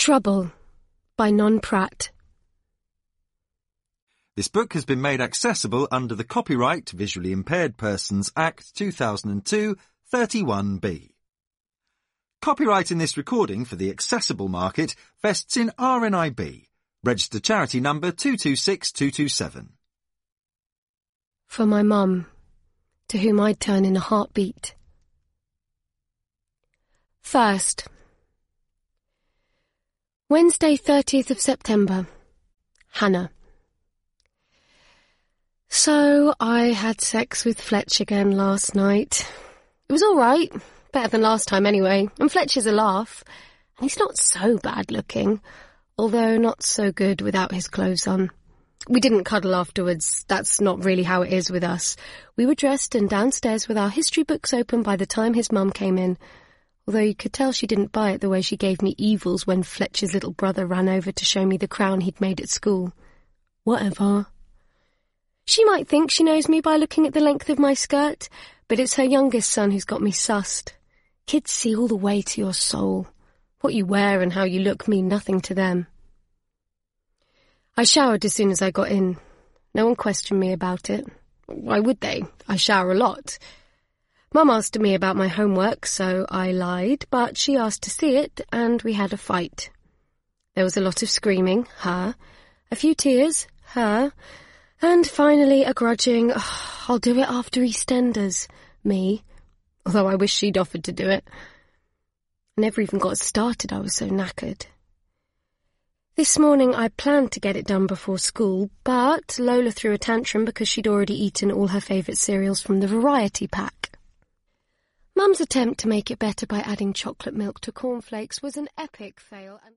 Trouble by Non Pratt. This book has been made accessible under the Copyright Visually Impaired Persons Act 2002 31B. Copyright in this recording for the accessible market vests in RNIB, registered charity number 226227. For my mum, to whom I'd turn in a heartbeat. First, Wednesday 30th of September, Hannah. So, I had sex with Fletch again last night. It was all right, better than last time anyway, and Fletcher's a laugh. And he's not so bad looking, although not so good without his clothes on. We didn't cuddle afterwards, that's not really how it is with us. We were dressed and downstairs with our history books open by the time his mum came in, although you could tell she didn't buy it the way she gave me evils when Fletcher's little brother ran over to show me the crown he'd made at school. Whatever. She might think she knows me by looking at the length of my skirt, but it's her youngest son who's got me sussed. Kids see all the way to your soul. What you wear and how you look mean nothing to them. I showered as soon as I got in. No one questioned me about it. Why would they? I shower a lot. Mum asked me about my homework, so I lied, but she asked to see it, and we had a fight. There was a lot of screaming, her, a few tears, her, and finally a grudging, I'll do it after EastEnders, me, although I wish she'd offered to do it. I never even got started, I was so knackered. This morning I planned to get it done before school, but Lola threw a tantrum because she'd already eaten all her favourite cereals from the variety pack. Mum's attempt to make it better by adding chocolate milk to cornflakes was an epic fail.